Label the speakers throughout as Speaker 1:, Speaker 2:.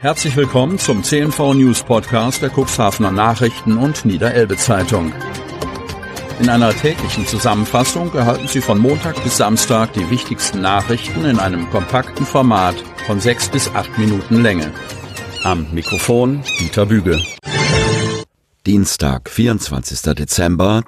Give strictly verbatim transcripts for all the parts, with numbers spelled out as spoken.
Speaker 1: Herzlich willkommen zum C N V News Podcast der Cuxhavener Nachrichten und Niederelbe Zeitung. In einer täglichen Zusammenfassung erhalten Sie von Montag bis Samstag die wichtigsten Nachrichten in einem kompakten Format von sechs bis acht Minuten Länge. Am Mikrofon Dieter Büge.
Speaker 2: Dienstag, vierundzwanzigster Dezember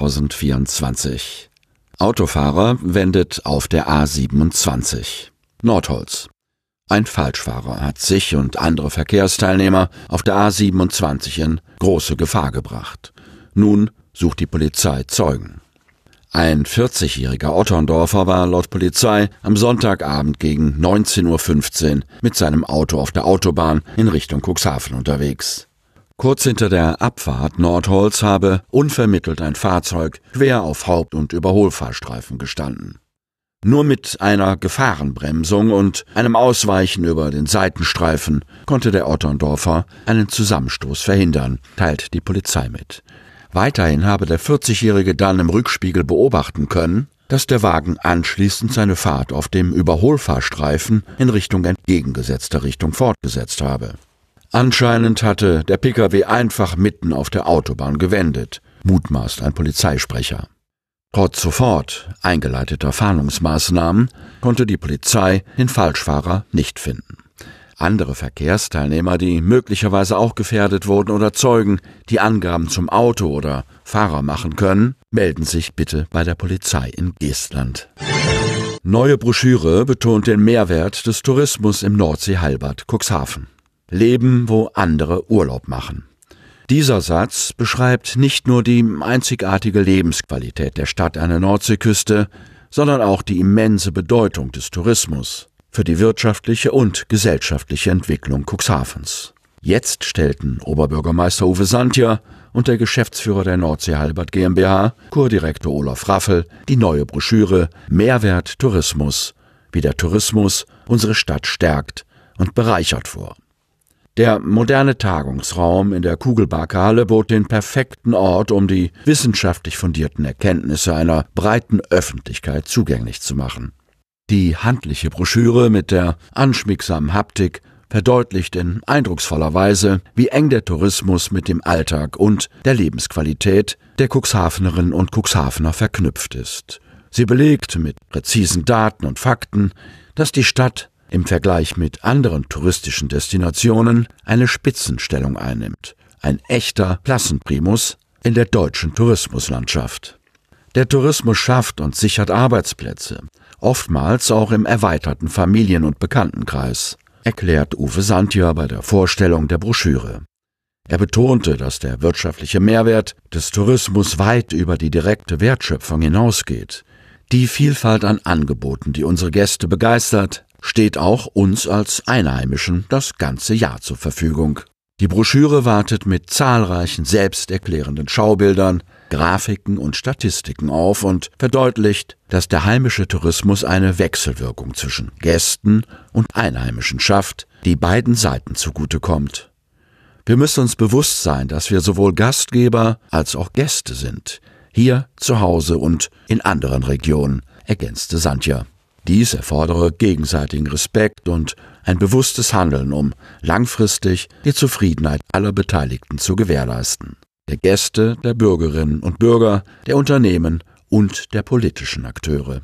Speaker 2: zweitausendvierundzwanzig. Autofahrer wendet auf der A siebenundzwanzig. Nordholz. Ein Falschfahrer hat sich und andere Verkehrsteilnehmer auf der A siebenundzwanzig in große Gefahr gebracht. Nun sucht die Polizei Zeugen. Ein vierzigjähriger Otterndorfer war laut Polizei am Sonntagabend gegen neunzehn Uhr fünfzehn mit seinem Auto auf der Autobahn in Richtung Cuxhaven unterwegs. Kurz hinter der Abfahrt Nordholz habe unvermittelt ein Fahrzeug quer auf Haupt- und Überholfahrstreifen gestanden. Nur mit einer Gefahrenbremsung und einem Ausweichen über den Seitenstreifen konnte der Otterndorfer einen Zusammenstoß verhindern, teilt die Polizei mit. Weiterhin habe der vierzigjährige dann im Rückspiegel beobachten können, dass der Wagen anschließend seine Fahrt auf dem Überholfahrstreifen in Richtung entgegengesetzter Richtung fortgesetzt habe. Anscheinend hatte der Pkw einfach mitten auf der Autobahn gewendet, mutmaßt ein Polizeisprecher. Trotz sofort eingeleiteter Fahndungsmaßnahmen konnte die Polizei den Falschfahrer nicht finden. Andere Verkehrsteilnehmer, die möglicherweise auch gefährdet wurden oder Zeugen, die Angaben zum Auto oder Fahrer machen können, melden sich bitte bei der Polizei in Geestland. Neue Broschüre betont den Mehrwert des Tourismus im Nordsee-Heilbad Cuxhaven. Leben, wo andere Urlaub machen. Dieser Satz beschreibt nicht nur die einzigartige Lebensqualität der Stadt an der Nordseeküste, sondern auch die immense Bedeutung des Tourismus für die wirtschaftliche und gesellschaftliche Entwicklung Cuxhavens. Jetzt stellten Oberbürgermeister Uwe Santjer und der Geschäftsführer der Nordsee-Heilbad GmbH, Kurdirektor Olaf Raffel, die neue Broschüre Mehrwert Tourismus, wie der Tourismus unsere Stadt stärkt und bereichert vor. Der moderne Tagungsraum in der Kugelbarke-Halle bot den perfekten Ort, um die wissenschaftlich fundierten Erkenntnisse einer breiten Öffentlichkeit zugänglich zu machen. Die handliche Broschüre mit der anschmiegsamen Haptik verdeutlicht in eindrucksvoller Weise, wie eng der Tourismus mit dem Alltag und der Lebensqualität der Cuxhavenerinnen und Cuxhavener verknüpft ist. Sie belegt mit präzisen Daten und Fakten, dass die Stadt im Vergleich mit anderen touristischen Destinationen eine Spitzenstellung einnimmt. Ein echter Klassenprimus in der deutschen Tourismuslandschaft. Der Tourismus schafft und sichert Arbeitsplätze, oftmals auch im erweiterten Familien- und Bekanntenkreis, erklärt Uwe Santjer bei der Vorstellung der Broschüre. Er betonte, dass der wirtschaftliche Mehrwert des Tourismus weit über die direkte Wertschöpfung hinausgeht. Die Vielfalt an Angeboten, die unsere Gäste begeistert, steht auch uns als Einheimischen das ganze Jahr zur Verfügung. Die Broschüre wartet mit zahlreichen selbsterklärenden Schaubildern, Grafiken und Statistiken auf und verdeutlicht, dass der heimische Tourismus eine Wechselwirkung zwischen Gästen und Einheimischen schafft, die beiden Seiten zugutekommt. Wir müssen uns bewusst sein, dass wir sowohl Gastgeber als auch Gäste sind, hier zu Hause und in anderen Regionen, ergänzte Santjer. Dies erfordere gegenseitigen Respekt und ein bewusstes Handeln, um langfristig die Zufriedenheit aller Beteiligten zu gewährleisten. Der Gäste, der Bürgerinnen und Bürger, der Unternehmen und der politischen Akteure.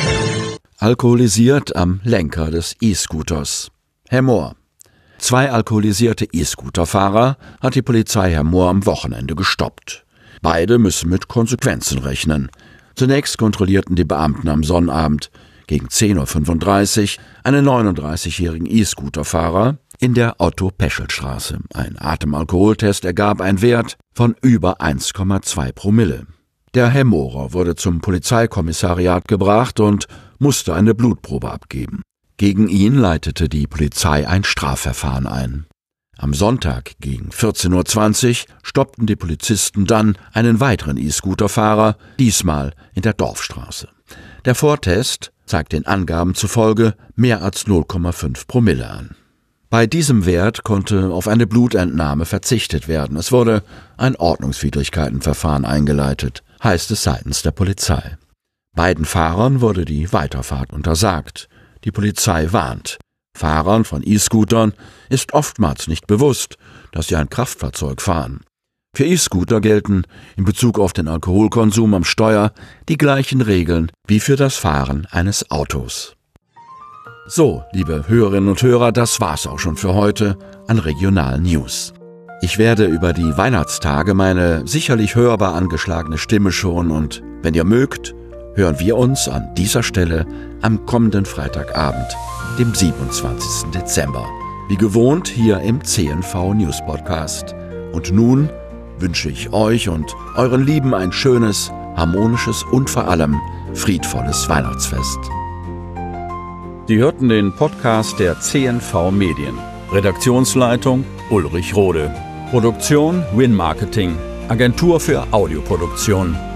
Speaker 2: Alkoholisiert am Lenker des E-Scooters. Herr Mohr. Zwei alkoholisierte E-Scooter-Fahrer hat die Polizei Herr Mohr am Wochenende gestoppt. Beide müssen mit Konsequenzen rechnen. Zunächst kontrollierten die Beamten am Sonnabend gegen zehn Uhr fünfunddreißig einen neununddreißigjährigen E-Scooter-Fahrer in der Otto-Peschel-Straße. Ein Atemalkoholtest ergab einen Wert von über eins Komma zwei Promille. Der Herr Mohrer wurde zum Polizeikommissariat gebracht und musste eine Blutprobe abgeben. Gegen ihn leitete die Polizei ein Strafverfahren ein. Am Sonntag gegen vierzehn Uhr zwanzig stoppten die Polizisten dann einen weiteren E-Scooter-Fahrer, diesmal in der Dorfstraße. Der Vortest zeigt den Angaben zufolge mehr als null Komma fünf Promille an. Bei diesem Wert konnte auf eine Blutentnahme verzichtet werden. Es wurde ein Ordnungswidrigkeitenverfahren eingeleitet, heißt es seitens der Polizei. Beiden Fahrern wurde die Weiterfahrt untersagt. Die Polizei warnt Fahrern von E-Scootern ist oftmals nicht bewusst, dass sie ein Kraftfahrzeug fahren. Für E-Scooter gelten in Bezug auf den Alkoholkonsum am Steuer die gleichen Regeln wie für das Fahren eines Autos. So, liebe Hörerinnen und Hörer, das war's auch schon für heute an regionalen News. Ich werde über die Weihnachtstage meine sicherlich hörbar angeschlagene Stimme schonen und, wenn ihr mögt, hören wir uns an dieser Stelle am kommenden Freitagabend, dem siebenundzwanzigsten Dezember. Wie gewohnt hier im C N V News Podcast. Und nun wünsche ich euch und euren Lieben ein schönes, harmonisches und vor allem friedvolles Weihnachtsfest.
Speaker 1: Sie hörten den Podcast der C N V Medien. Redaktionsleitung Ulrich Rode. Produktion Win Marketing, Agentur für Audioproduktion.